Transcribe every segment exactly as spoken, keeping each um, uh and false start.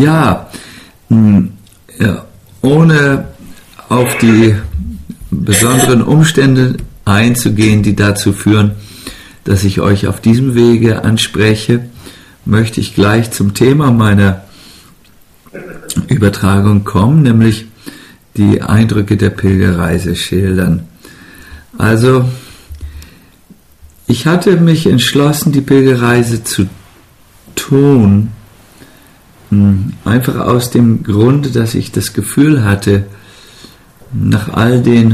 Ja, ja, ohne auf die besonderen Umstände einzugehen, die dazu führen, dass ich euch auf diesem Wege anspreche, möchte ich gleich zum Thema meiner Übertragung kommen, nämlich die Eindrücke der Pilgerreise schildern. Also, ich hatte mich entschlossen, die Pilgerreise zu tun, einfach aus dem Grunde, dass ich das Gefühl hatte, nach all den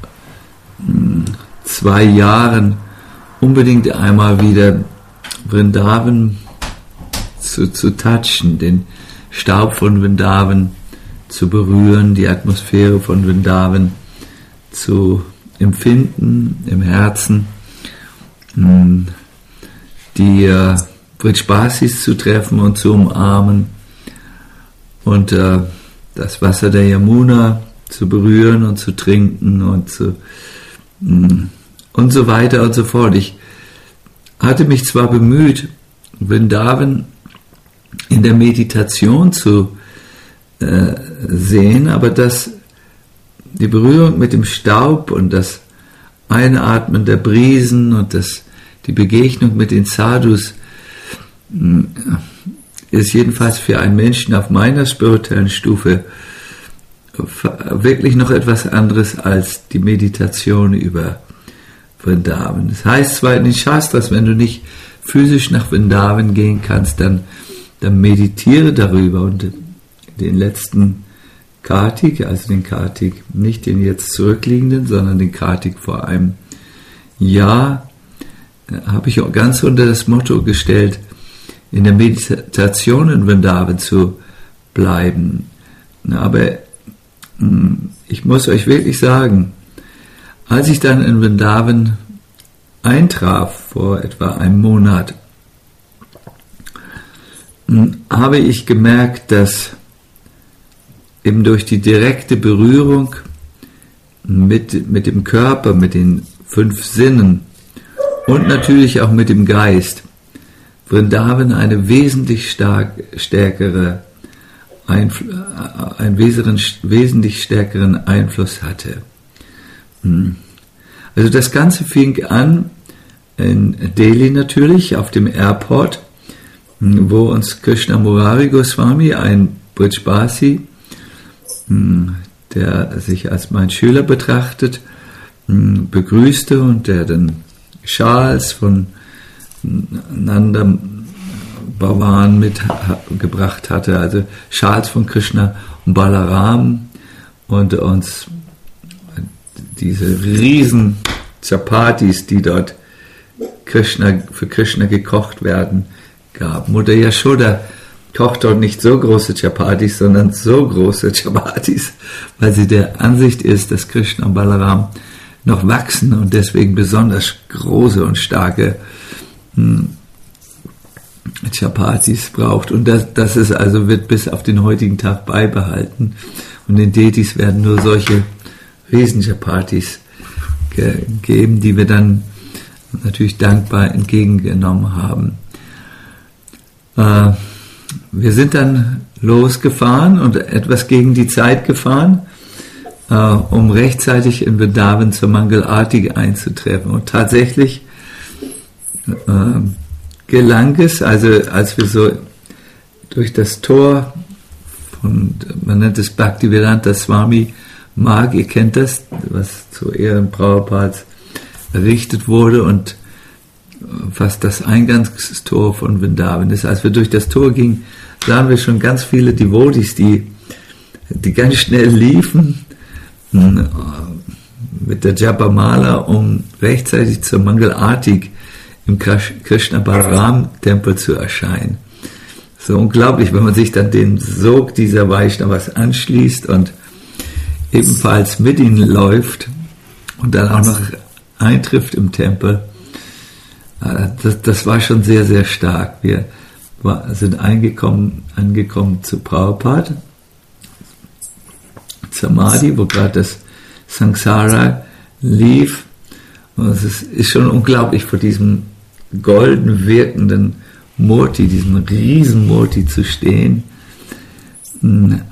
zwei Jahren unbedingt einmal wieder Vrindavan zu, zu touchen, den Staub von Vrindavan zu berühren, die Atmosphäre von Vrindavan zu empfinden im Herzen, die äh, Vritspasis zu treffen und zu umarmen und äh, das Wasser der Yamuna zu berühren und zu trinken und zu mh, und so weiter und so fort. Ich hatte mich zwar bemüht, Vrindavan in der Meditation zu äh, sehen, aber das, die Berührung mit dem Staub und das Einatmen der Brisen und das, die Begegnung mit den Sadhus mh, ist jedenfalls für einen Menschen auf meiner spirituellen Stufe wirklich noch etwas anderes als die Meditation über Vrindavan. Das heißt zwar in den Shastras, wenn du nicht physisch nach Vrindavan gehen kannst, dann, dann meditiere darüber. Und den letzten Kartik, also den Kartik, nicht den jetzt zurückliegenden, sondern den Kartik vor einem Jahr, habe ich auch ganz unter das Motto gestellt, in der Meditation in Vrindavan zu bleiben. Aber ich muss euch wirklich sagen, als ich dann in Vrindavan eintraf, vor etwa einem Monat, habe ich gemerkt, dass eben durch die direkte Berührung mit, mit dem Körper, mit den fünf Sinnen und natürlich auch mit dem Geist, Vrindavan eine wesentlich stark, stärkere Einfl- einen wesentlich stärkeren Einfluss hatte. Also das Ganze fing an in Delhi natürlich, auf dem Airport, wo uns Krishna Murari Goswami, ein Brijbasi, der sich als mein Schüler betrachtet, begrüßte und der dann Schals von Nanda Bhavan mitgebracht hatte, also Schals von Krishna und Balaram, und uns diese riesen Chapatis, die dort Krishna, für Krishna gekocht werden, gab. Mutter Yashoda kocht dort nicht so große Chapatis, sondern so große Chapatis, weil sie der Ansicht ist, dass Krishna und Balaram noch wachsen und deswegen besonders große und starke hm, Chapatis braucht. Und das, das ist also, wird bis auf den heutigen Tag beibehalten. Und den Detis werden nur solche Riesen-Chapatis gegeben, die wir dann natürlich dankbar entgegengenommen haben. Äh, wir sind dann losgefahren und etwas gegen die Zeit gefahren, äh, um rechtzeitig in Vrindavan zur Mangal Aarti einzutreffen. Und tatsächlich äh, gelang es, also als wir so durch das Tor von, man nennt es Bhaktivedanta Swami Marg, ihr kennt das, was zu Ehren Prabhupads errichtet wurde und fast das Eingangstor von Vrindavan ist. Als wir durch das Tor gingen, sahen wir schon ganz viele Devotis, die, die ganz schnell liefen mit der Japamala, um rechtzeitig zur Mangal Aarti im Krishna Balaram Tempel zu erscheinen. So unglaublich, wenn man sich dann den Sog dieser Vaishnavas anschließt und ebenfalls mit ihnen läuft und dann auch noch eintrifft im Tempel. Das, das war schon sehr, sehr stark. Wir war, sind eingekommen, angekommen zu Prabhupada, Samadhi, wo gerade das Samsara lief. Und es ist, ist schon unglaublich, vor diesem golden wirkenden Murti, diesem riesen Murti zu stehen.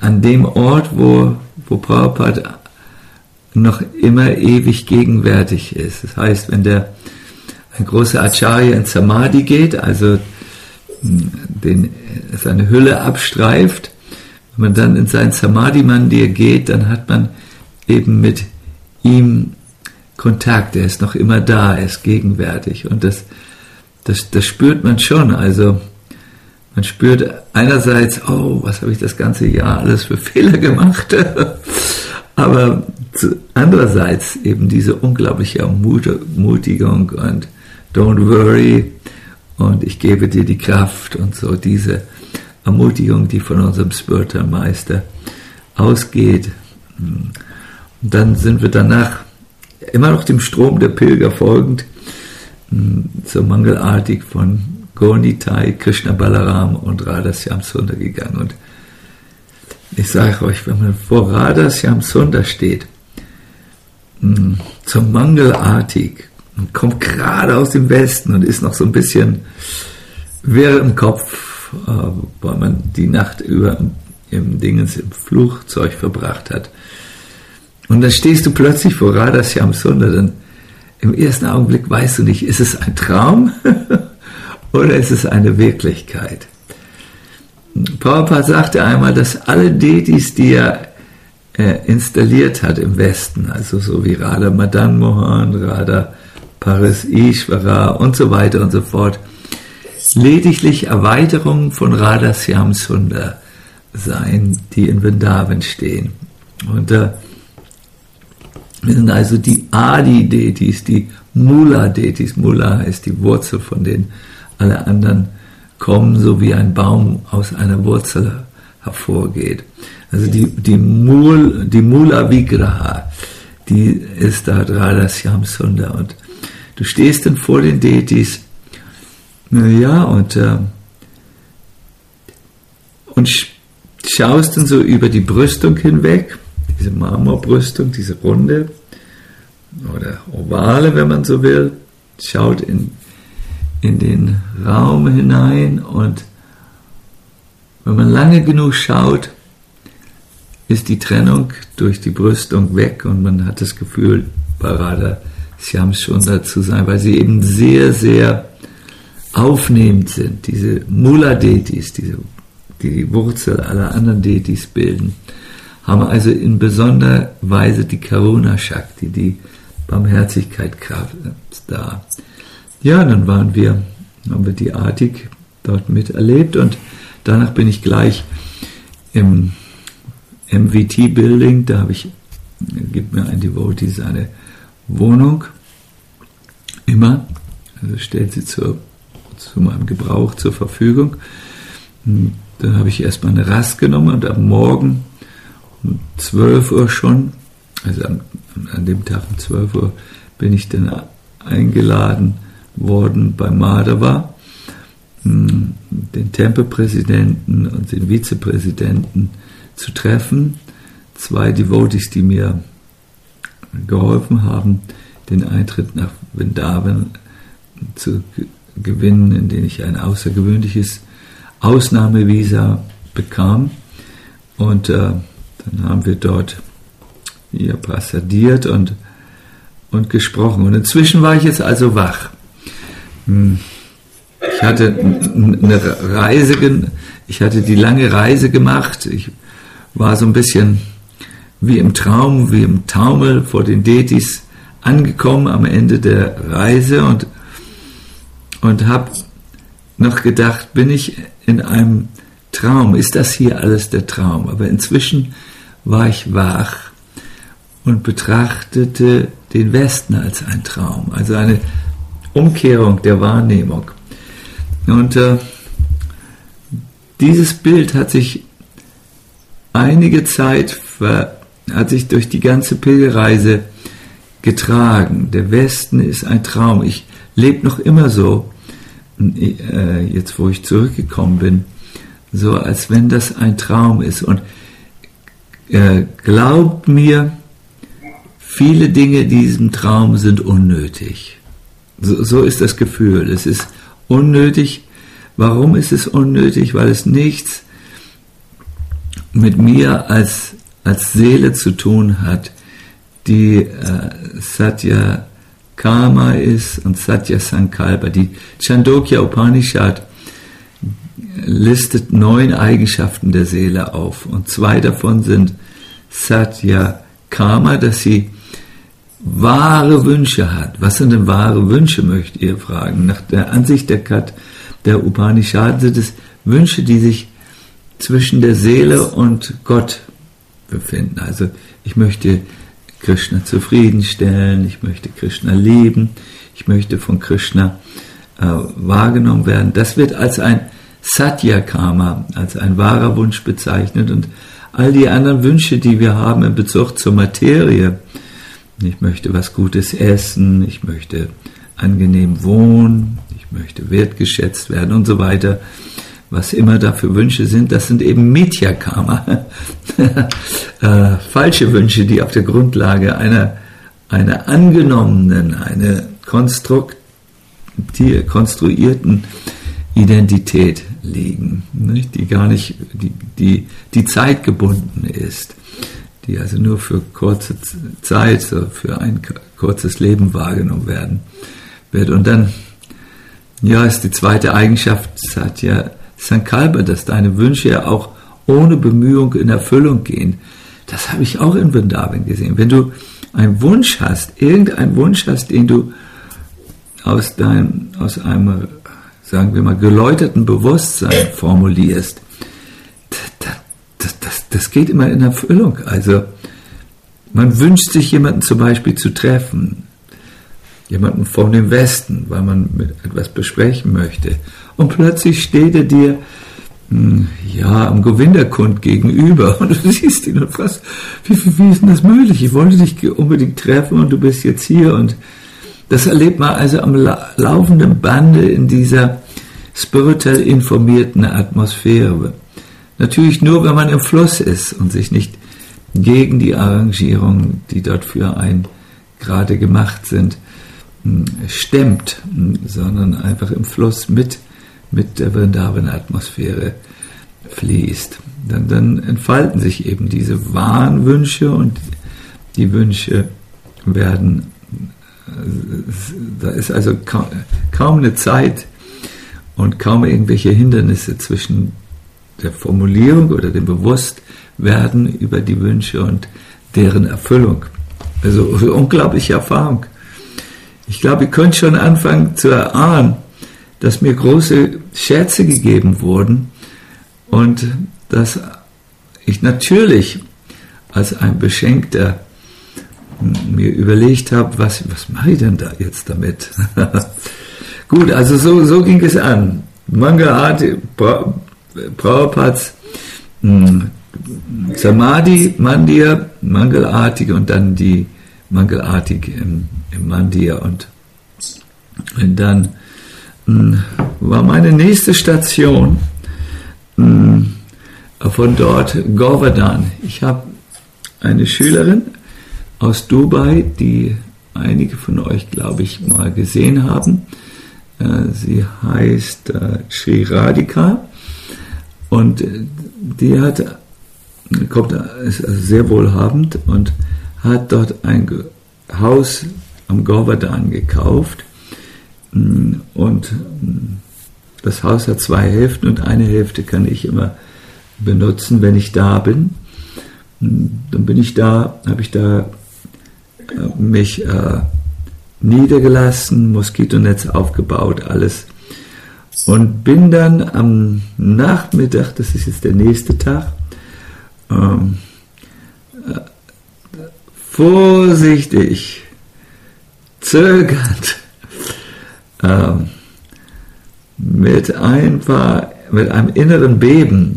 an dem Ort, wo, wo Prabhupada noch immer ewig gegenwärtig ist. Das heißt, wenn der ein großer Acharya in Samadhi geht, also den, seine Hülle abstreift, wenn man dann in sein Samadhi-Mandir geht, dann hat man eben mit ihm Kontakt, er ist noch immer da, er ist gegenwärtig und das, das, das spürt man schon, also man spürt einerseits, oh, was habe ich das ganze Jahr alles für Fehler gemacht, aber andererseits eben diese unglaubliche Ermutigung und don't worry und ich gebe dir die Kraft und so diese Ermutigung, die von unserem Spiritual Meister ausgeht. Und dann sind wir danach immer noch dem Strom der Pilger folgend zur Mangalartik von Gaur-Nitai, Krishna Balaram und Radha Shyam-Sundar gegangen. Und ich sage euch, wenn man vor Radha Shyam-Sundar steht, zum Mangalartik und kommt gerade aus dem Westen und ist noch so ein bisschen wirr im Kopf, weil man die Nacht über im Dingens im Flugzeug verbracht hat. Und dann stehst du plötzlich vor Radha Shyam-Sundar, dann im ersten Augenblick weißt du nicht, ist es ein Traum oder ist es eine Wirklichkeit? Prabhupada sagte einmal, dass alle Deities, die er äh, installiert hat im Westen, also so wie Radha Madan Mohan, Radha Paras Ishvara und so weiter und so fort, lediglich Erweiterungen von Radha Shyam-Sundar seien, die in Vrindavan stehen. Und äh, das sind also die Adi-Deities, die Mula-Deities. Mula heißt die Wurzel, von denen alle anderen kommen, so wie ein Baum aus einer Wurzel hervorgeht. Also die, die, Mul, die Mula-Vigraha, die ist da Radha Shyam-Sundar. Und du stehst dann vor den Deities, ja, und, äh, und schaust dann so über die Brüstung hinweg, diese Marmorbrüstung, diese Runde oder Ovale, wenn man so will, schaut in, in den Raum hinein und wenn man lange genug schaut, ist die Trennung durch die Brüstung weg und man hat das Gefühl, bei Radha Shyam-Sundar zu sein, weil sie eben sehr, sehr aufnehmend sind, diese Mula-Deities, diese, die die Wurzel aller anderen Deities bilden, haben also in besonderer Weise die Karuna-Shakti, die Barmherzigkeit-Kraft da. Ja, dann waren wir, haben wir die Artik dort miterlebt und danach bin ich gleich im M V T-Building, da habe ich, gibt mir ein Devotee seine Wohnung, immer, also stellt sie zur, zu meinem Gebrauch zur Verfügung. Dann habe ich erstmal eine Rast genommen und am Morgen um zwölf Uhr schon, also an, an dem Tag um zwölf Uhr, bin ich dann eingeladen worden bei Madhava, den Tempelpräsidenten und den Vizepräsidenten zu treffen. Zwei Devotees, die mir geholfen haben, den Eintritt nach Vrindavan zu gewinnen, in dem ich ein außergewöhnliches Ausnahmevisa bekam. Und äh, dann haben wir dort hier passadiert und, und gesprochen. Und inzwischen war ich jetzt also wach. Ich hatte eine Reise, ich hatte die lange Reise gemacht. Ich war so ein bisschen wie im Traum, wie im Taumel vor den Deities angekommen am Ende der Reise und, und habe noch gedacht, bin ich in einem Traum? Ist das hier alles der Traum? Aber inzwischen war ich wach und betrachtete den Westen als ein Traum, also eine Umkehrung der Wahrnehmung. Und äh, dieses Bild hat sich einige Zeit, ver, hat sich durch die ganze Pilgerreise getragen. Der Westen ist ein Traum. Ich lebe noch immer so, äh, jetzt wo ich zurückgekommen bin, so als wenn das ein Traum ist. Und äh, glaubt mir, viele Dinge in diesem Traum sind unnötig. So, so ist das Gefühl. Es ist unnötig. Warum ist es unnötig? Weil es nichts mit mir als, als Seele zu tun hat, die äh, Satya Karma ist und Satya Sankalpa. Die Chandogya Upanishad listet neun Eigenschaften der Seele auf und zwei davon sind Satya Karma, dass sie wahre Wünsche hat. Was sind denn wahre Wünsche, möchtet ihr fragen? Nach der Ansicht der Kat, der Upanishad sind es Wünsche, die sich zwischen der Seele und Gott befinden. Also ich möchte Krishna zufriedenstellen, ich möchte Krishna lieben, ich möchte von Krishna äh, wahrgenommen werden. Das wird als ein Satya-Karma, als ein wahrer Wunsch bezeichnet, und all die anderen Wünsche, die wir haben in Bezug zur Materie, ich möchte was Gutes essen, ich möchte angenehm wohnen, ich möchte wertgeschätzt werden und so weiter, was immer da für Wünsche sind, das sind eben Mithya-Karma, äh, falsche Wünsche, die auf der Grundlage einer, einer angenommenen, einer konstruierten Identität liegen, nicht? Die gar nicht, die, die, die zeitgebunden ist, die also nur für kurze Zeit, so für ein kurzes Leben wahrgenommen werden wird. Und dann, ja, ist die zweite Eigenschaft, Satya Sankalpa, dass deine Wünsche ja auch ohne Bemühung in Erfüllung gehen. Das habe ich auch in Vrindavan gesehen. Wenn du einen Wunsch hast, irgendeinen Wunsch hast, den du aus deinem, aus einem, sagen wir mal, geläuterten Bewusstsein formulierst, das, das, das geht immer in Erfüllung. Also man wünscht sich jemanden zum Beispiel zu treffen, jemanden von dem Westen, weil man mit etwas besprechen möchte. Und plötzlich steht er dir ja, am Govindakund gegenüber und du siehst ihn und fragst, wie, wie, wie ist denn das möglich? Ich wollte dich unbedingt treffen und du bist jetzt hier. Und das erlebt man also am la- laufenden Bande in dieser spirituell informierten Atmosphäre. Natürlich nur, wenn man im Fluss ist und sich nicht gegen die Arrangierungen, die dort für einen gerade gemacht sind, stemmt, sondern einfach im Fluss mit, mit der Vrindavan-Atmosphäre fließt. Dann, dann entfalten sich eben diese wahren Wünsche und die Wünsche werden, da ist also kaum, kaum eine Zeit und kaum irgendwelche Hindernisse zwischen der Formulierung oder dem Bewusstwerden über die Wünsche und deren Erfüllung. Also unglaubliche Erfahrung. Ich glaube, ihr könnt schon anfangen zu erahnen, dass mir große Schätze gegeben wurden und dass ich natürlich als ein Beschenkter mir überlegt habe, was, was mache ich denn da jetzt damit? Gut, also so, so ging es an. Mangalarti, Pra, Prabhupads Samadhi, Mandir, Mangalarti und dann die Mangalarti im, im Mandir. Und, und dann mh, war meine nächste Station mh, von dort Govardhan. Ich habe eine Schülerin aus Dubai, die einige von euch, glaube ich, mal gesehen haben. Äh, sie heißt äh, Sri Radhika und die hat, kommt, ist also sehr wohlhabend und hat dort ein Haus am Govardhan gekauft und das Haus hat zwei Hälften und eine Hälfte kann ich immer benutzen, wenn ich da bin. Dann bin ich da, habe ich da mich äh, niedergelassen, Moskitonetz aufgebaut, alles. Und bin dann am Nachmittag, das ist jetzt der nächste Tag, ähm, äh, vorsichtig, zögernd, ähm, mit ein paar, mit einem inneren Beben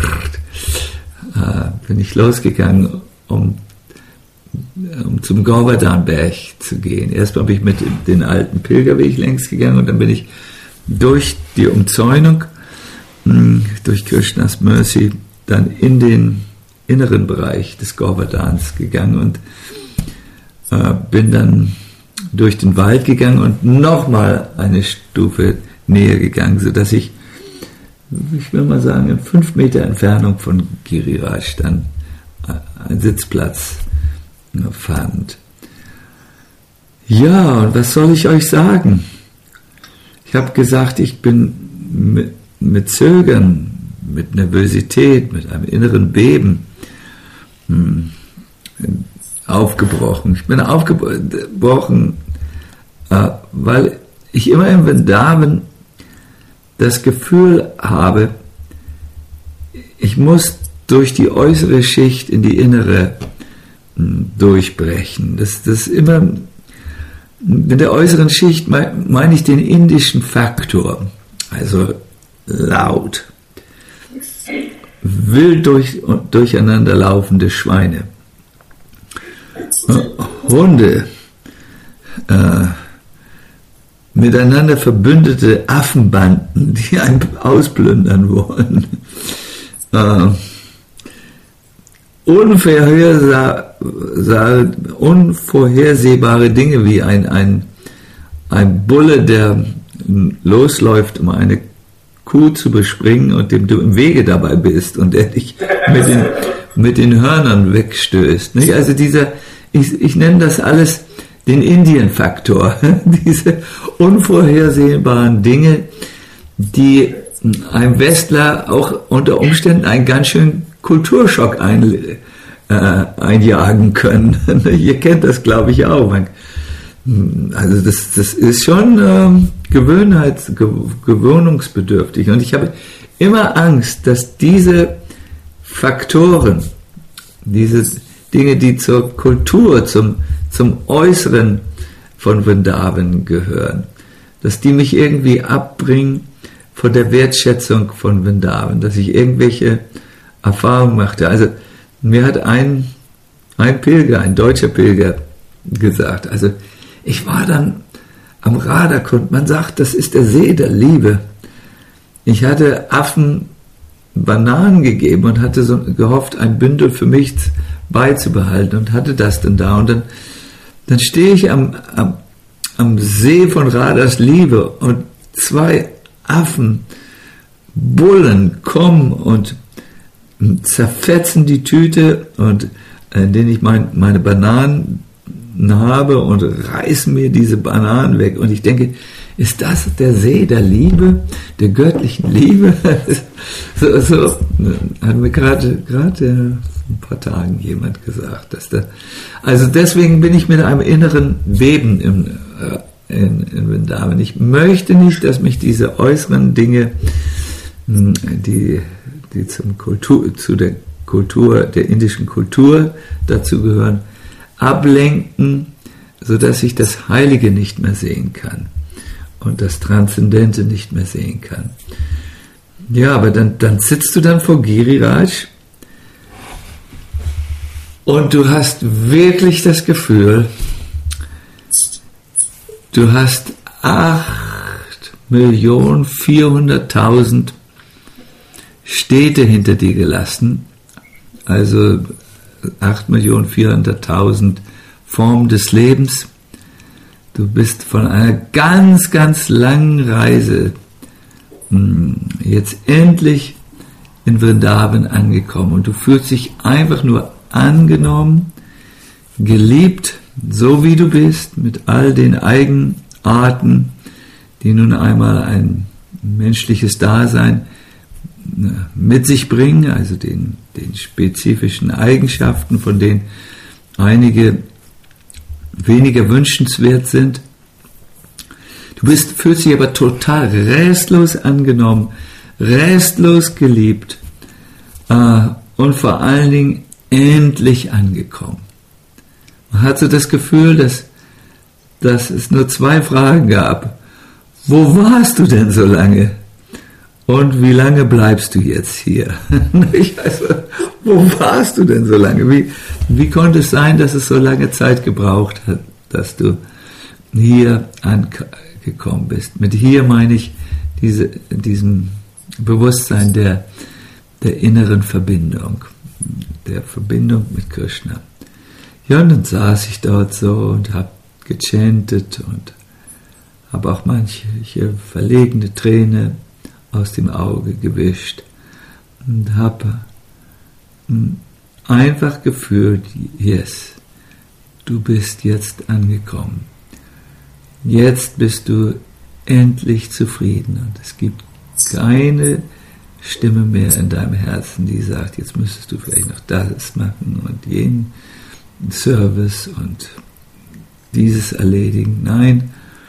äh, bin ich losgegangen, um um zum Govardhan-Berg zu gehen. Erstmal bin ich mit den alten Pilgerweg längs gegangen und dann bin ich durch die Umzäunung, durch Krishnas Mercy, dann in den inneren Bereich des Govardhans gegangen und äh, bin dann durch den Wald gegangen und nochmal eine Stufe näher gegangen, sodass ich ich will mal sagen, in fünf Meter Entfernung von Giriraj dann einen Sitzplatz fand. Ja, und was soll ich euch sagen? Ich habe gesagt, ich bin mit, mit Zögern, mit Nervosität, mit einem inneren Beben hm, aufgebrochen. Ich bin aufgebrochen, äh, weil ich immer im Vrindavan das Gefühl habe, ich muss durch die äußere Schicht in die innere hm, durchbrechen. Das, das ist immer, mit der äußeren Schicht meine ich den indischen Faktor, also laut, wild durch, durcheinander laufende Schweine, Hunde, äh, miteinander verbündete Affenbanden, die einen ausplündern wollen, äh, unvorhersehbare, unvorhersehbare Dinge wie ein, ein, ein Bulle, der losläuft, um eine Kuh zu bespringen und dem du im Wege dabei bist und der dich mit den, mit den Hörnern wegstößt. Nicht? Also dieser, ich, ich nenne das alles den Indien-Faktor, diese unvorhersehbaren Dinge, die einem Westler auch unter Umständen einen ganz schönen Kulturschock ein, äh, einjagen können. Ihr kennt das, glaube ich, auch. Man, also das, das ist schon ähm, Gewöhnheits, gewöhnungsbedürftig. Und ich habe immer Angst, dass diese Faktoren, diese Dinge, die zur Kultur, zum, zum Äußeren von Vrindavan gehören, dass die mich irgendwie abbringen von der Wertschätzung von Vrindavan, dass ich irgendwelche Erfahrungen machte. Also mir hat ein, ein Pilger, ein deutscher Pilger gesagt, also ich war dann am Radhakund, man sagt, das ist der See der Liebe. Ich hatte Affen Bananen gegeben und hatte so gehofft, ein Bündel für mich beizubehalten und hatte das dann da. Und dann, dann stehe ich am, am, am See von Radhas Liebe und zwei Affen, Bullen kommen und zerfetzen die Tüte, und in denen ich mein, meine Bananen habe, und reißen mir diese Bananen weg. Und ich denke, ist das der See der Liebe, der göttlichen Liebe? so, so hat mir gerade gerade ein paar Tagen jemand gesagt, dass da, also deswegen bin ich mit einem inneren Beben im, äh, in, in Vrindavan. Ich möchte nicht, dass mich diese äußeren Dinge, die die zum Kultur, zu der Kultur, der indischen Kultur dazu gehören, ablenken, sodass ich das Heilige nicht mehr sehen kann und das Transzendente nicht mehr sehen kann. Ja, aber dann, dann sitzt du dann vor Giriraj und du hast wirklich das Gefühl, du hast acht Millionen vierhunderttausend Städte hinter dir gelassen, also acht Millionen vierhunderttausend Formen des Lebens. Du bist von einer ganz, ganz langen Reise jetzt endlich in Vrindavan angekommen, und du fühlst dich einfach nur angenommen, geliebt, so wie du bist, mit all den Eigenarten, die nun einmal ein menschliches Dasein mit sich bringen, also den, den spezifischen Eigenschaften, von denen einige weniger wünschenswert sind. Du bist, fühlst dich aber total restlos angenommen, restlos geliebt äh, und vor allen Dingen endlich angekommen. Man hat so das Gefühl, dass, dass es nur zwei Fragen gab. Wo warst du denn so lange? Und wie lange bleibst du jetzt hier? Also, wo warst du denn so lange? Wie, wie konnte es sein, dass es so lange Zeit gebraucht hat, dass du hier angekommen bist? Mit hier meine ich diese, diesem Bewusstsein der, der inneren Verbindung, der Verbindung mit Krishna. Ja, und dann saß ich dort so und habe gechantet und habe auch manche verlegene Träne aus dem Auge gewischt und habe einfach gefühlt, yes, du bist jetzt angekommen. Jetzt bist du endlich zufrieden und es gibt keine Stimme mehr in deinem Herzen, die sagt, jetzt müsstest du vielleicht noch das machen und jenen Service und dieses erledigen. Nein,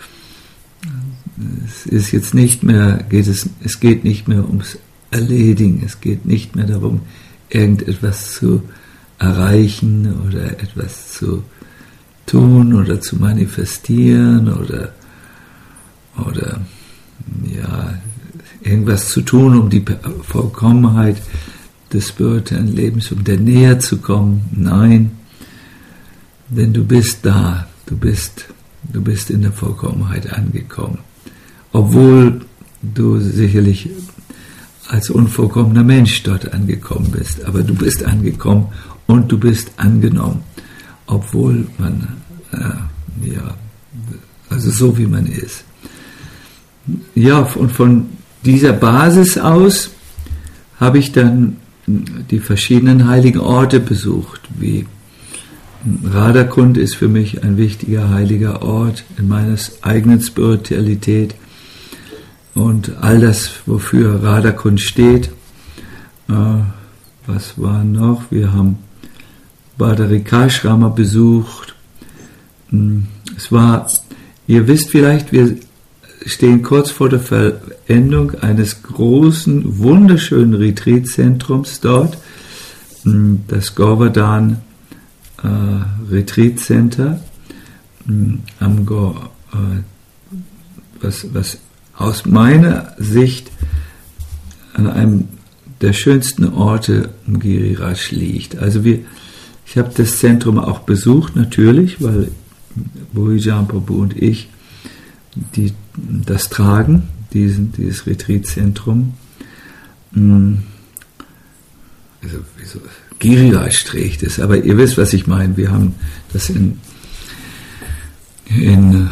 es ist jetzt nicht mehr, geht es, es geht nicht mehr ums Erledigen, es geht nicht mehr darum, irgendetwas zu erreichen oder etwas zu tun oder zu manifestieren oder, oder ja, irgendwas zu tun, um die Vollkommenheit des spirituellen Lebens, um der näher zu kommen. Nein, denn du bist da, du bist, du bist in der Vollkommenheit angekommen. Obwohl du sicherlich als unvollkommener Mensch dort angekommen bist, aber du bist angekommen und du bist angenommen, obwohl man, äh, ja, also so wie man ist. Ja, und von dieser Basis aus habe ich dann die verschiedenen heiligen Orte besucht, wie Radhakund ist für mich ein wichtiger heiliger Ort in meiner eigenen Spiritualität und all das, wofür Radhakund steht. Äh, was war noch? Wir haben Badarikashrama besucht. Es war, ihr wisst vielleicht, wir stehen kurz vor der Vollendung eines großen, wunderschönen Retreat-Zentrums dort, das Govardhan äh, Retreat Center, am Go, äh, was, was aus meiner Sicht an einem der schönsten Orte um Giriraj liegt. Also wir, ich habe das Zentrum auch besucht, natürlich, weil Bhuijan Prabhu und ich die das tragen, diesen, dieses Retreat-Zentrum. Also, wieso? Giriraj trägt es, aber ihr wisst, was ich meine. Wir haben das in, in,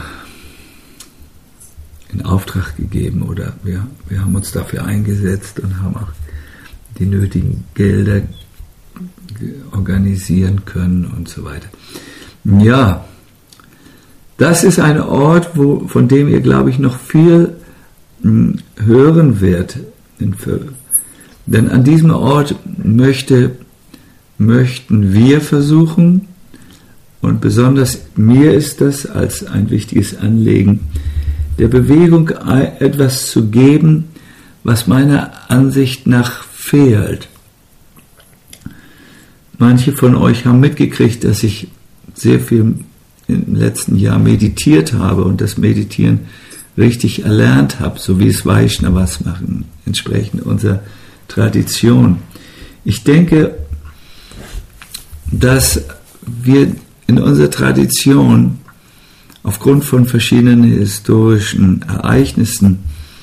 in Auftrag gegeben oder wir, wir haben uns dafür eingesetzt und haben auch die nötigen Gelder organisieren können und so weiter. Ja, das ist ein Ort, wo, von dem ihr, glaube ich, noch viel mh, hören werdet. Denn an diesem Ort möchte, möchten wir versuchen, und besonders mir ist das als ein wichtiges Anliegen, der Bewegung etwas zu geben, was meiner Ansicht nach fehlt. Manche von euch haben mitgekriegt, dass ich sehr viel im letzten Jahr meditiert habe und das Meditieren richtig erlernt habe, so wie es Vaishnavas machen, entsprechend unserer Tradition. Ich denke, dass wir in unserer Tradition aufgrund von verschiedenen historischen Ereignissen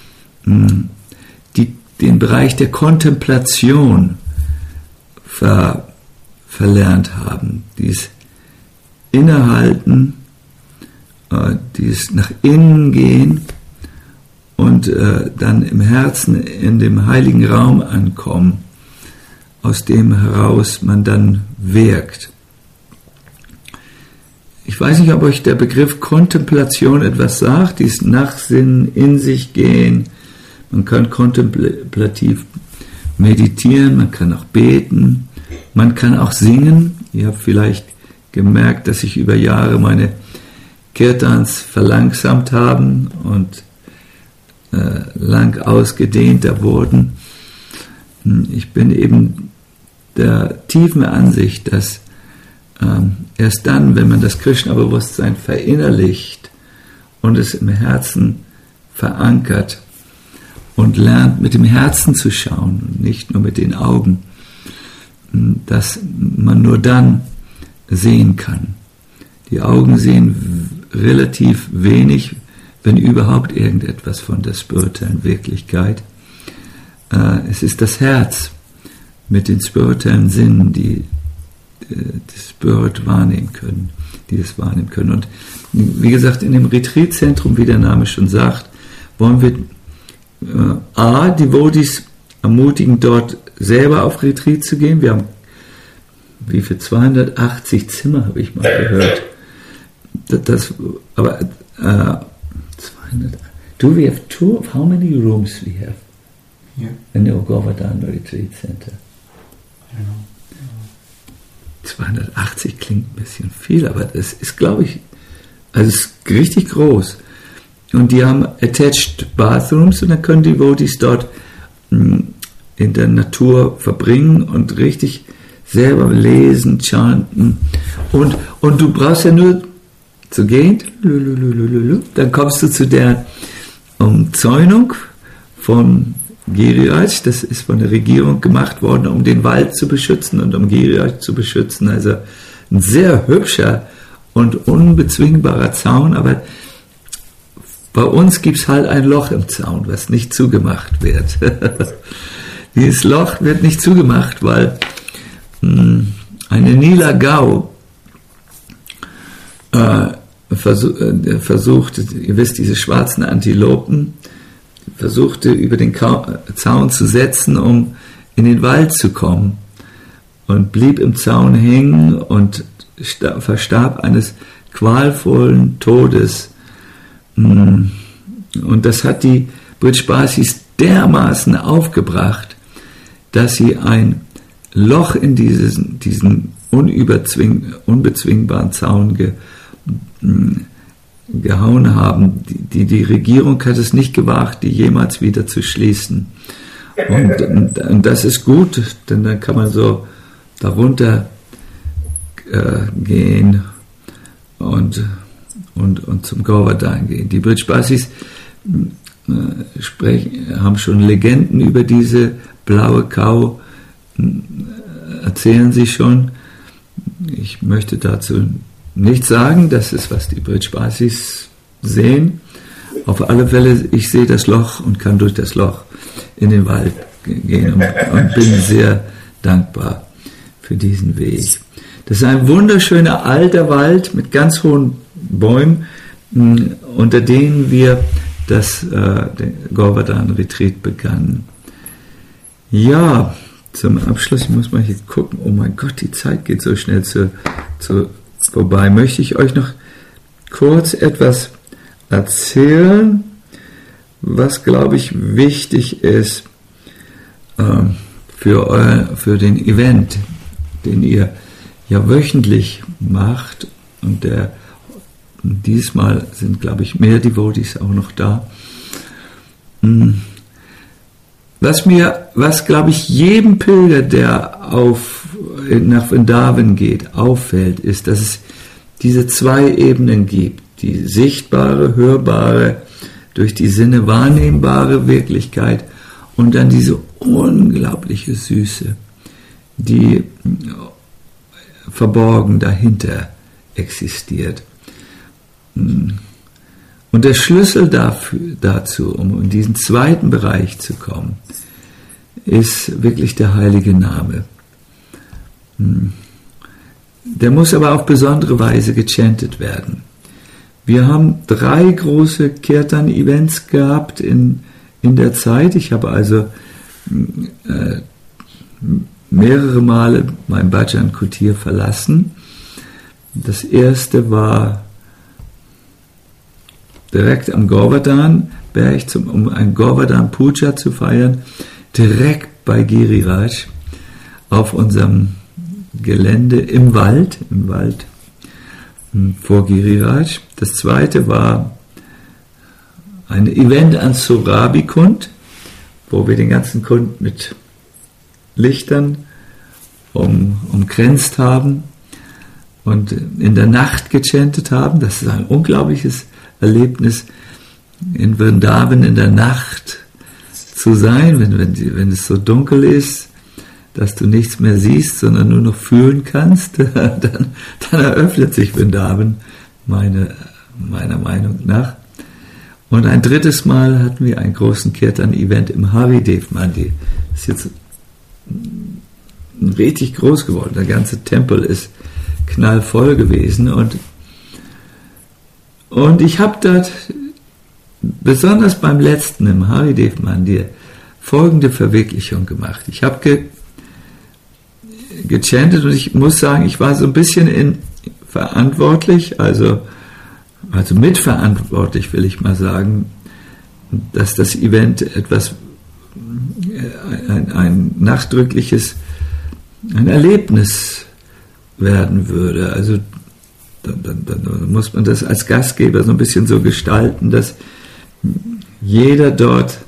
die, den Bereich der Kontemplation ver, verlernt haben, dies Innehalten, äh, dieses nach innen gehen und äh, dann im Herzen in dem heiligen Raum ankommen, aus dem heraus man dann wirkt. Ich weiß nicht, ob euch der Begriff Kontemplation etwas sagt, dieses Nachsinnen, in sich gehen. Man kann kontemplativ meditieren, man kann auch beten, man kann auch singen. Ihr habt vielleicht gemerkt, dass sich über Jahre meine Kirtans verlangsamt haben und äh, lang ausgedehnter wurden. Ich bin eben der tiefen Ansicht, dass ähm, erst dann, wenn man das Krishna-Bewusstsein verinnerlicht und es im Herzen verankert und lernt, mit dem Herzen zu schauen und nicht nur mit den Augen, dass man nur dann sehen kann. Die Augen sehen relativ wenig, wenn überhaupt irgendetwas von der spirituellen Wirklichkeit. Es ist das Herz mit den spirituellen Sinnen, die das Spirit wahrnehmen können, die es wahrnehmen können. Und wie gesagt, in dem Retreat-Zentrum, wie der Name schon sagt, wollen wir äh, A, Devotees ermutigen, dort selber auf Retreat zu gehen. Wir haben, wie viel, zweihundertachtzig Zimmer, habe ich mal gehört. Das, das aber, äh, zweihundert, do we have two, how many rooms we have yeah. in the Govardhan Retreat Center? I know. zweihundertachtzig klingt ein bisschen viel, aber das ist, glaube ich, also es ist richtig groß. Und die haben attached Bathrooms und dann können die Devotees dort mh, in der Natur verbringen und richtig selber lesen, chanten. Und, und du brauchst ja nur zu gehen, dann kommst du zu der Umzäunung von Giriraj, das ist von der Regierung gemacht worden, um den Wald zu beschützen und um Giriraj zu beschützen. Also ein sehr hübscher und unbezwingbarer Zaun, aber bei uns gibt es halt ein Loch im Zaun, was nicht zugemacht wird. Dieses Loch wird nicht zugemacht, weil mh, eine Nila Gau äh, versuch, äh, versuchte, ihr wisst, diese schwarzen Antilopen, versuchte über den Ka- Zaun zu setzen, um in den Wald zu kommen und blieb im Zaun hängen und sta- verstarb eines qualvollen Todes. Und das hat die Brijbasis dermaßen aufgebracht, dass sie ein Loch in diesen, diesen unüberzwing, unbezwingbaren Zaun ge, gehauen haben. Die, die Regierung hat es nicht gewagt, die jemals wieder zu schließen. Und, und, und das ist gut, denn dann kann man so darunter äh, gehen und, und, und zum Govardhan gehen. Die Brijbasis äh, sprechen, haben schon Legenden über diese blaue Kau, äh, erzählen sie schon. Ich möchte dazu nichts sagen, das ist, was die Brijbasis sehen. Auf alle Fälle, ich sehe das Loch und kann durch das Loch in den Wald gehen und, und bin sehr dankbar für diesen Weg. Das ist ein wunderschöner alter Wald mit ganz hohen Bäumen, unter denen wir das äh, Govardhan Retreat begannen. Ja, zum Abschluss muss man hier gucken. Oh mein Gott, die Zeit geht so schnell zu, zu, vorbei. Möchte ich euch noch kurz etwas erzählen, was, glaube ich, wichtig ist äh, für, euer, für den Event, den ihr ja wöchentlich macht. Und der diesmal sind, glaube ich, mehr Devotees auch noch da. Was mir, was, glaube ich, jedem Pilger, der auf, nach Vrindavan geht, auffällt, ist, dass es diese zwei Ebenen gibt. Die sichtbare, hörbare, durch die Sinne wahrnehmbare Wirklichkeit und dann diese unglaubliche Süße, die verborgen dahinter existiert. Und der Schlüssel dafür, dazu, um in diesen zweiten Bereich zu kommen, ist wirklich der heilige Name. Der muss aber auf besondere Weise gechantet werden. Wir haben drei große Kirtan-Events gehabt in, in der Zeit. Ich habe also äh, mehrere Male mein Bhajan Kutir verlassen. Das erste war direkt am Govardhan-Berg, um ein Govardhan-Puja zu feiern, direkt bei Giriraj auf unserem Gelände im Wald, im Wald vor Giriraj. Das zweite war ein Event an Surabhi-Kund, wo wir den ganzen Kund mit Lichtern um, umkränzt haben und in der Nacht gechantet haben. Das ist ein unglaubliches Erlebnis, in Vrindavan in der Nacht zu sein, wenn, wenn, die, wenn es so dunkel ist, dass du nichts mehr siehst, sondern nur noch fühlen kannst, dann, dann eröffnet sich Vrindavan, meine, meiner Meinung nach. Und ein drittes Mal hatten wir einen großen Kirtan-Event im Haridev Mandir. Das ist jetzt richtig groß geworden. Der ganze Tempel ist knallvoll gewesen und Und ich habe dort besonders beim letzten, im Haridev Mandir, folgende Verwirklichung gemacht. Ich habe ge, gechantet und ich muss sagen, ich war so ein bisschen in, verantwortlich, also, also mitverantwortlich, will ich mal sagen, dass das Event etwas, ein, ein nachdrückliches, ein Erlebnis werden würde. Also dann, dann, dann muss man das als Gastgeber so ein bisschen so gestalten, dass jeder dort,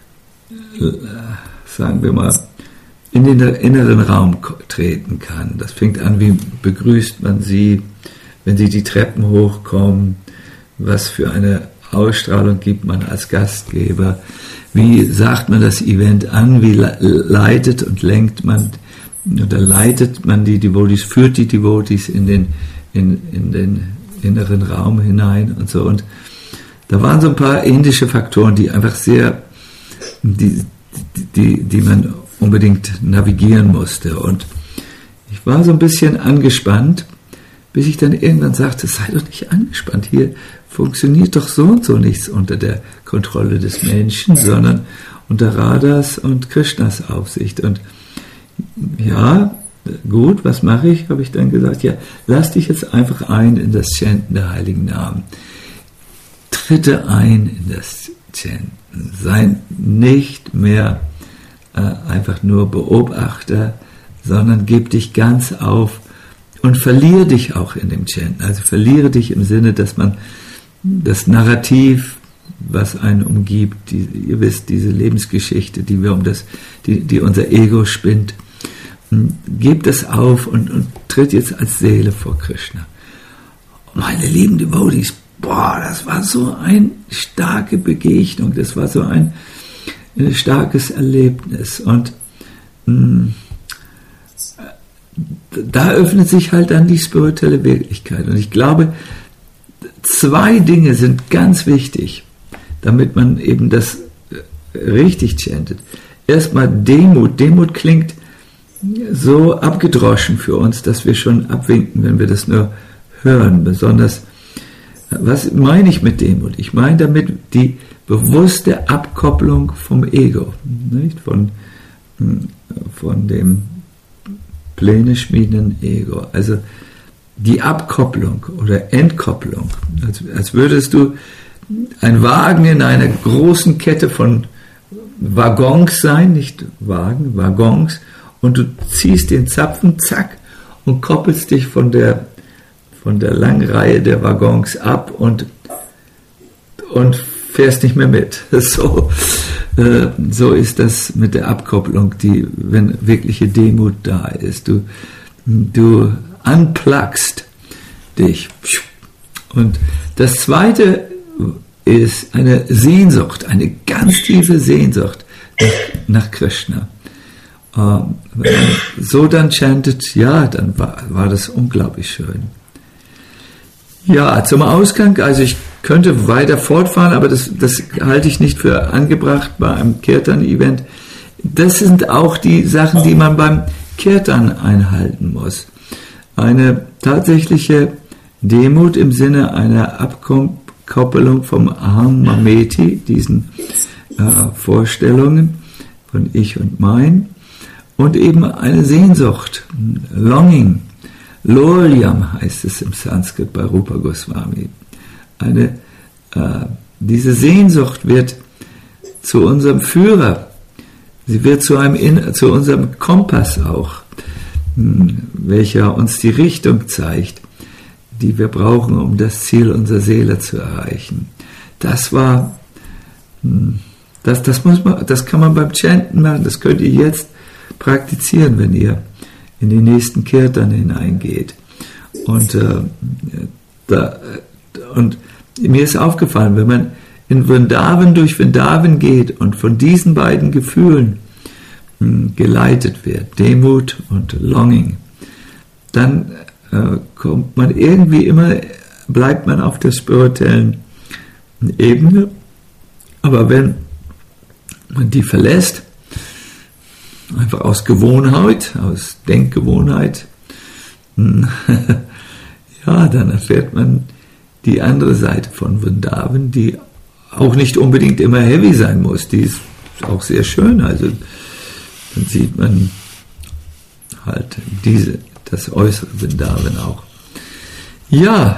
sagen wir mal, in den inneren Raum treten kann. Das fängt an, wie begrüßt man sie, wenn sie die Treppen hochkommen, was für eine Ausstrahlung gibt man als Gastgeber, wie sagt man das Event an, wie leitet und lenkt man, oder leitet man die Devotees, führt die Devotees in den, in, in den inneren Raum hinein und so. Und da waren so ein paar indische Faktoren, die einfach sehr, die, die, die man unbedingt navigieren musste. Und ich war so ein bisschen angespannt, bis ich dann irgendwann sagte, sei doch nicht angespannt, hier funktioniert doch so und so nichts unter der Kontrolle des Menschen, sondern unter Radhas und Krishnas Aufsicht. Und ja, gut, was mache ich? Habe ich dann gesagt, ja, lass dich jetzt einfach ein in das Chanten der heiligen Namen. Tritte ein in das Chanten. Sei nicht mehr äh, einfach nur Beobachter, sondern gib dich ganz auf und verliere dich auch in dem Chanten. Also verliere dich im Sinne, dass man das Narrativ, was einen umgibt, die, ihr wisst, diese Lebensgeschichte, die wir um das, die, die unser Ego spinnt, gebt das auf und, und tritt jetzt als Seele vor Krishna. Meine lieben Devotees, boah, das war so eine starke Begegnung, das war so ein, ein starkes Erlebnis. Und mh, da öffnet sich halt dann die spirituelle Wirklichkeit. Und ich glaube, zwei Dinge sind ganz wichtig, damit man eben das richtig chantet. Erstmal Demut. Demut klingt so abgedroschen für uns, dass wir schon abwinken, wenn wir das nur hören. Besonders, was meine ich mit Demut? Ich meine damit die bewusste Abkopplung vom Ego, nicht? Von, von dem Pläne schmiedenden Ego. Also die Abkopplung oder Entkopplung, als, als würdest du ein Wagen in einer großen Kette von Waggons sein, nicht Wagen, Waggons, und du ziehst den Zapfen, zack, und koppelst dich von der, von der langen Reihe der Waggons ab und, und fährst nicht mehr mit. So, äh, so ist das mit der Abkopplung, die, wenn wirkliche Demut da ist. Du, du unpluggst dich. Und das Zweite ist eine Sehnsucht, eine ganz tiefe Sehnsucht nach, nach Krishna. Ähm, wenn man so dann chantet, ja, dann war, war das unglaublich schön. Ja, zum Ausgang, also ich könnte weiter fortfahren, aber das, das halte ich nicht für angebracht bei einem Kirtan-Event. Das sind auch die Sachen, die man beim Kirtan einhalten muss. Eine tatsächliche Demut im Sinne einer Abkoppelung vom Aham Mameti, diesen äh, Vorstellungen von Ich und Mein, und eben eine Sehnsucht, Longing, Loryam heißt es im Sanskrit bei Rupa Goswami. Eine, äh, diese Sehnsucht wird zu unserem Führer, sie wird zu, einem, zu unserem Kompass auch, welcher uns die Richtung zeigt, die wir brauchen, um das Ziel unserer Seele zu erreichen. Das war, das, das muss man, das kann man beim Chanten machen, das könnt ihr jetzt praktizieren, wenn ihr in die nächsten Kirtan hineingeht. Und, äh, da, und mir ist aufgefallen, wenn man in Vrindavan durch Vrindavan geht und von diesen beiden Gefühlen mh, geleitet wird, Demut und Longing, dann äh, kommt man irgendwie immer, bleibt man auf der spirituellen Ebene, aber wenn man die verlässt, einfach aus Gewohnheit, aus Denkgewohnheit, ja, dann erfährt man die andere Seite von Vrindavan, die auch nicht unbedingt immer heavy sein muss. Die ist auch sehr schön. Also dann sieht man halt diese, das äußere Vrindavan auch. Ja,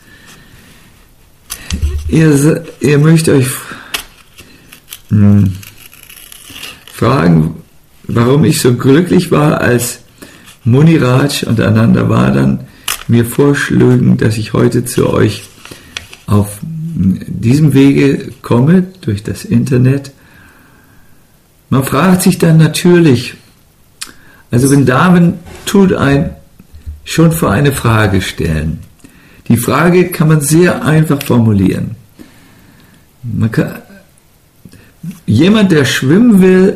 ihr, ihr möchtet euch mh, fragen, warum ich so glücklich war, als Muniraj und Anandavardhan mir vorschlugen, dass ich heute zu euch auf diesem Wege komme, durch das Internet. Man fragt sich dann natürlich, also Vrindavan tut ein schon vor eine Frage stellen. Die Frage kann man sehr einfach formulieren. Man kann, jemand, der schwimmen will,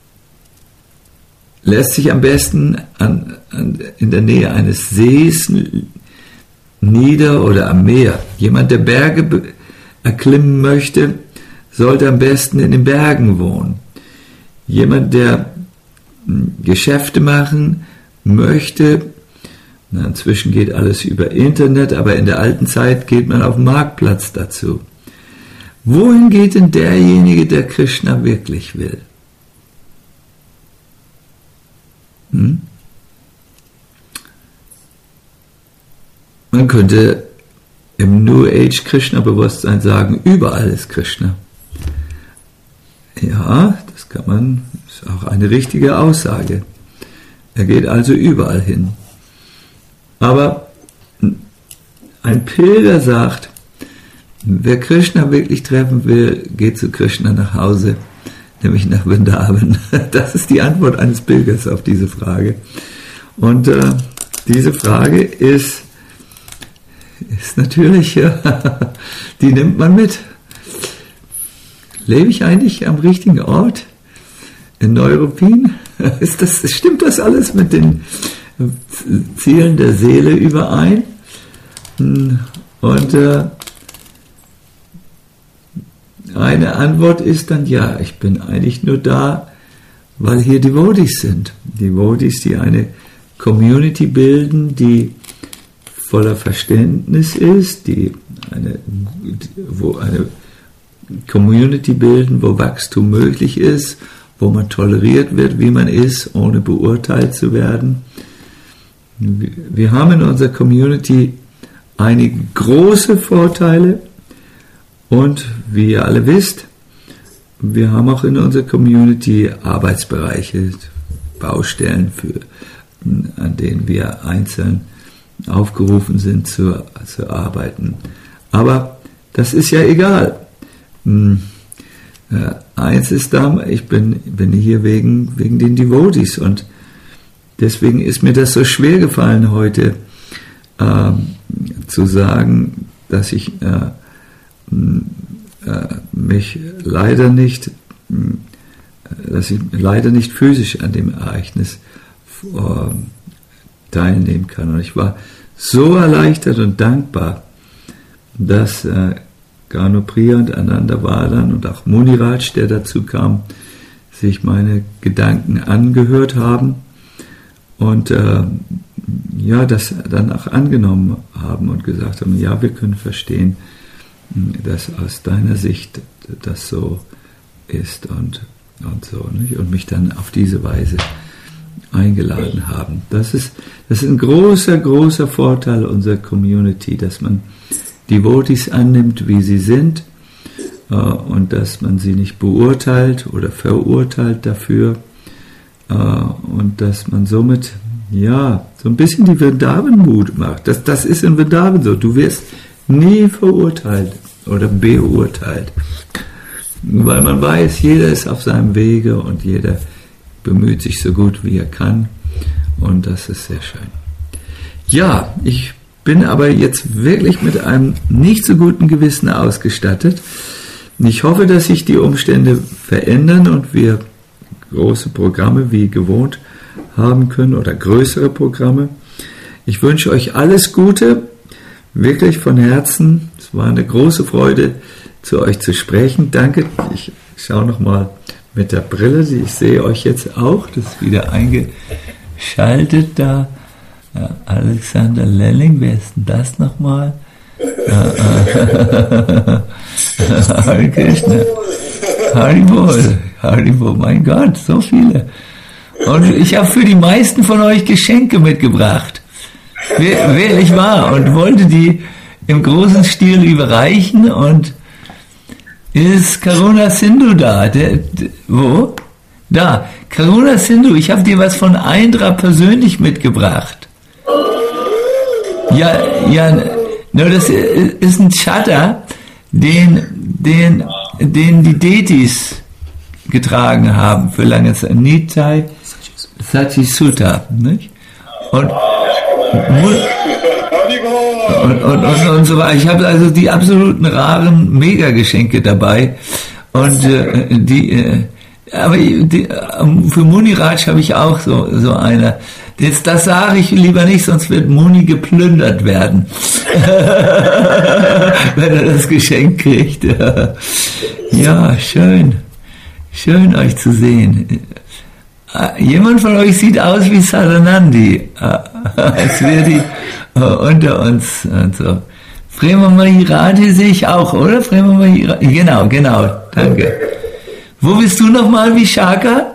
lässt sich am besten an, an, in der Nähe eines Sees nieder oder am Meer. Jemand, der Berge be- erklimmen möchte, sollte am besten in den Bergen wohnen. Jemand, der Geschäfte machen möchte, na, inzwischen geht alles über Internet, aber in der alten Zeit geht man auf den Marktplatz dazu. Wohin geht denn derjenige, der Krishna wirklich will? Hm? Man könnte im New Age Krishna-Bewusstsein sagen, überall ist Krishna. Ja, das kann man, ist auch eine richtige Aussage. Er geht also überall hin. Aber ein Pilger sagt, wer Krishna wirklich treffen will, geht zu Krishna nach Hause, nämlich nach Vrindavan. Das ist die Antwort eines Pilgers auf diese Frage. Und äh, diese Frage ist, ist natürlich, ja, die nimmt man mit. Lebe ich eigentlich am richtigen Ort? In Neuruppin? Ist das, stimmt das alles mit den Zielen der Seele überein? Und äh, eine Antwort ist dann ja, ich bin eigentlich nur da, weil hier Devotees sind. Devotees, die eine Community bilden, die voller Verständnis ist, die eine, wo eine Community bilden, wo Wachstum möglich ist, wo man toleriert wird, wie man ist, ohne beurteilt zu werden. Wir haben in unserer Community einige große Vorteile und wie ihr alle wisst, wir haben auch in unserer Community Arbeitsbereiche, Baustellen, für, an denen wir einzeln aufgerufen sind zu, zu arbeiten. Aber das ist ja egal. Hm, äh, eins ist da, ich bin, bin hier wegen, wegen den Devotees und deswegen ist mir das so schwer gefallen heute äh, zu sagen, dass ich äh, äh, mich leider nicht, äh, dass ich leider nicht physisch an dem Ereignis äh, teilnehmen kann. Und ich war so erleichtert und dankbar, dass äh, Ganupriya und Anandavardhan und auch Muniraj, der dazu kam, sich meine Gedanken angehört haben und äh, ja, das dann auch angenommen haben und gesagt haben, ja, wir können verstehen, dass aus deiner Sicht das so ist und, und so, nicht? Und mich dann auf diese Weise eingeladen haben. Das ist, das ist ein großer, großer Vorteil unserer Community, dass man Devotees annimmt, wie sie sind, äh, und dass man sie nicht beurteilt oder verurteilt dafür, äh, und dass man somit, ja, so ein bisschen die Vrindavan-Mut macht. Das, das ist in Vrindavan so. Du wirst nie verurteilt oder beurteilt, weil man weiß, jeder ist auf seinem Wege und jeder bemüht sich so gut wie er kann und das ist sehr schön. Ja, ich bin aber jetzt wirklich mit einem nicht so guten Gewissen ausgestattet. Ich hoffe, dass sich die Umstände verändern und wir große Programme wie gewohnt haben können oder größere Programme. Ich wünsche euch alles Gute, wirklich von Herzen. Es war eine große Freude, zu euch zu sprechen. Danke. Ich schaue nochmal mit der Brille. Ich sehe euch jetzt auch. Das ist wieder eingeschaltet da. Ja, Alexander Lelling, wer ist denn das nochmal? Hare Krishna. Haribol. Haribol, mein Gott, so viele. Und ich habe für die meisten von euch Geschenke mitgebracht. Wirklich wahr. Und wollte die im großen Stil überreichen. Und ist Karuna Sindhu da? Der, der, wo? Da. Karuna Sindhu, ich habe dir was von Indra persönlich mitgebracht. Ja, ja, no, das ist ein Chadda, den, den, den die Deities getragen haben für lange Zeit. Nitai Satisutta, nicht? Und, und, und, und, und so weiter. Ich habe also die absoluten raren Mega-Geschenke dabei. Und äh, die, äh, aber die, für Muniraj habe ich auch so, so eine. Das, das sage ich lieber nicht, sonst wird Muni geplündert werden, wenn er das Geschenk kriegt. Ja, schön. Schön, euch zu sehen. Jemand von euch sieht aus wie Sadanandi, als wäre die unter uns und so. Prema Mahirati sehe ich auch, oder? Prema Mahirati, genau, genau, danke. Wo bist du nochmal, Vishaka?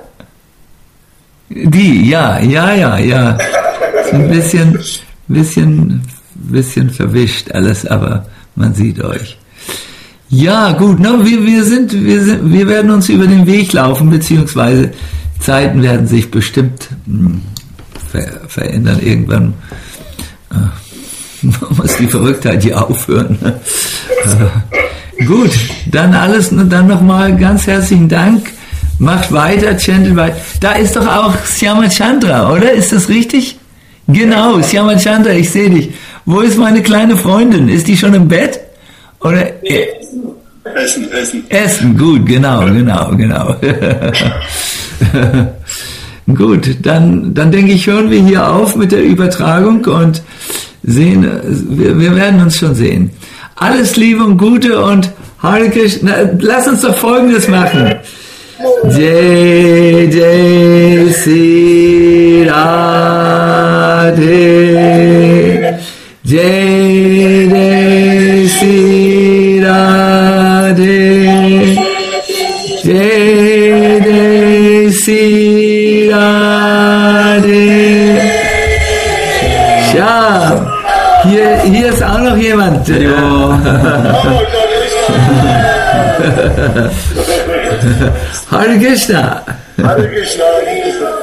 Die, ja, ja, ja, ja. Ist ein bisschen, bisschen, bisschen verwischt alles, aber man sieht euch. Ja, gut, no, wir, wir sind, wir sind, wir werden uns über den Weg laufen, beziehungsweise Zeiten werden sich bestimmt mh, ver, verändern. Irgendwann äh, muss die Verrücktheit hier aufhören. äh, gut, dann alles, dann nochmal ganz herzlichen Dank. Macht weiter, chantet weiter. Da ist doch auch Syama Chandra, oder? Ist das richtig? Genau, Syama Chandra, ich sehe dich. Wo ist meine kleine Freundin? Ist die schon im Bett? Oder? Nee, Essen, Essen. Essen, gut, genau, genau, genau. Gut, dann, dann denke ich, hören wir hier auf mit der Übertragung und sehen, wir, wir werden uns schon sehen. Alles Liebe und Gute und Hare Krishna. Lass uns doch Folgendes machen. Jai Jai Sri Radhe, Jai Jai Sri Radhe, Jai Jai Sri Radhe. Schau, hier, hier ist auch noch jemand. Hare Krishna. Hare Krishna.